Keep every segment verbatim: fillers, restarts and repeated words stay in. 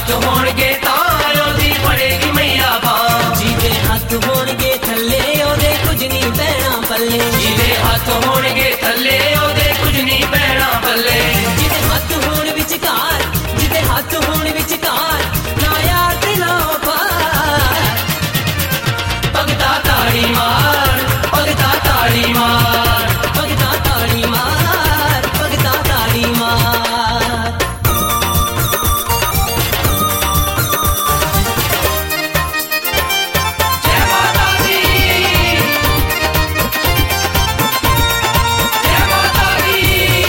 हथ होणगे तां ओदी फड़ेगी मैया बां। जिदे हथ होणगे थल्ले ओदे कुछ नहीं पैना पल्ले। जिदे हथ होणगे थल्ले ओदे कुछ नहीं पैना पल्ले। जिदे हथ होण विचकार जिदे हथ होण विचकार ना यार ते ना पार। भगता ताड़ी मार भगता ताड़ी मार भगता ताड़ी मार भगता ताड़ी मार। जय माता दी जय माता दी।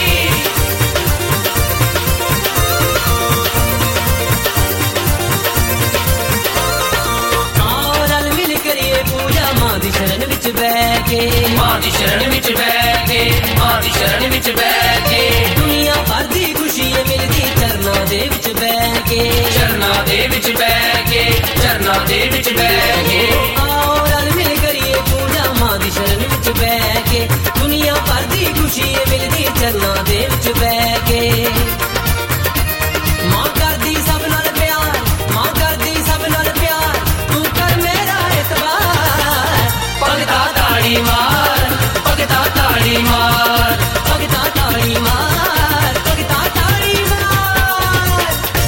आओ रल मिल करिए पूजा मां दी शरण विच बैठ के। मां दी शरण विच बैठ के मां दी शरण विच बैठ के। दुनिया भर दी खुशी मिलदी चरना दे विच बैठ के। चरना दे विच बैठ के चरना दे विच बैठ के। आओ रल मिल करिए पूजा मां दी शरण विच बैठ के। दुनिया भर दी खुशी मिलदी चरना दे विच बैठ के। मां करदी सब नाल प्यार मां करदी सब नाल प्यार तू कर मेरा इतबार। भगता ताड़ी मार भगता ताड़ी मार भगता ताड़ी मार भगता ताड़ी मार।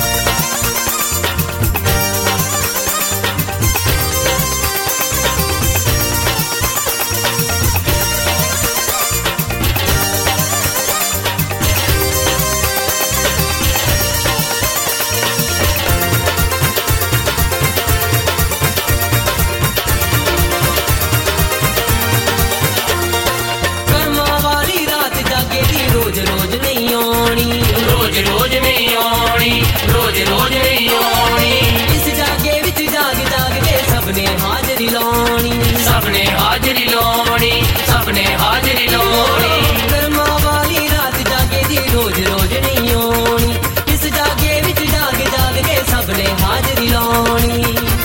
कर्मा वाली रात जागे दी रोज रोज नहीं आनी। रोज रोज नहीं आनी रोज रोज नहीं आनी। इस जागे विच जाग जाग के सबने हाजरी लानी। सबने हाजरी लानी सबने हाजरी लानी। कर्मा वाली रात जागे दी रोज रोज नहीं आनी। इस जागे विच जाग जाग के सबने हाजरी लानी।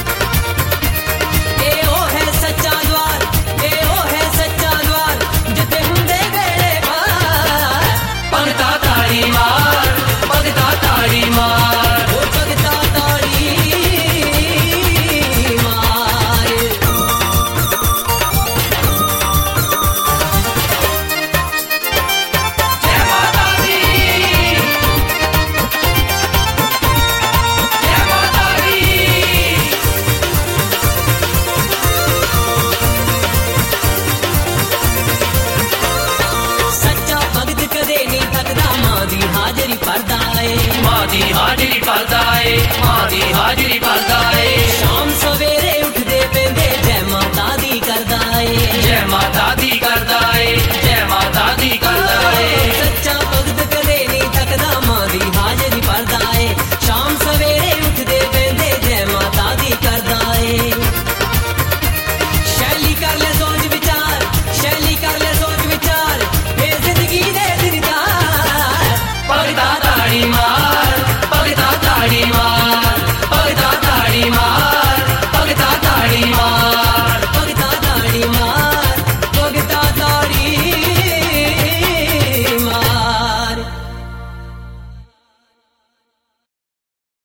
ए ओ है सच्चा द्वार ए ओ है सच्चा द्वार जिथे हुंदे वेले पार। भगता ताड़ी मार भगता ताड़ी मार ओ भगता ताड़ी मार। जय माता दी जय माता दी। सच्चा भगत कदे नहीं थकदा मां दी हाजरी भरदा ए। मां दी हाजरी भरदा ए मां दी हाजरी भरदा